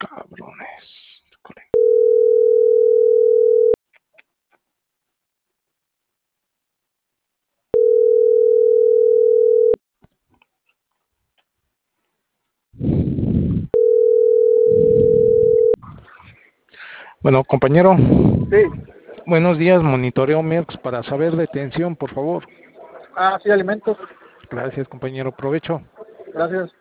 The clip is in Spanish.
cabrones. Bueno, compañero. Sí. Buenos días, monitoreo Merx para saber de tensión, por favor. Sí, alimentos. Gracias, compañero. Provecho. Gracias.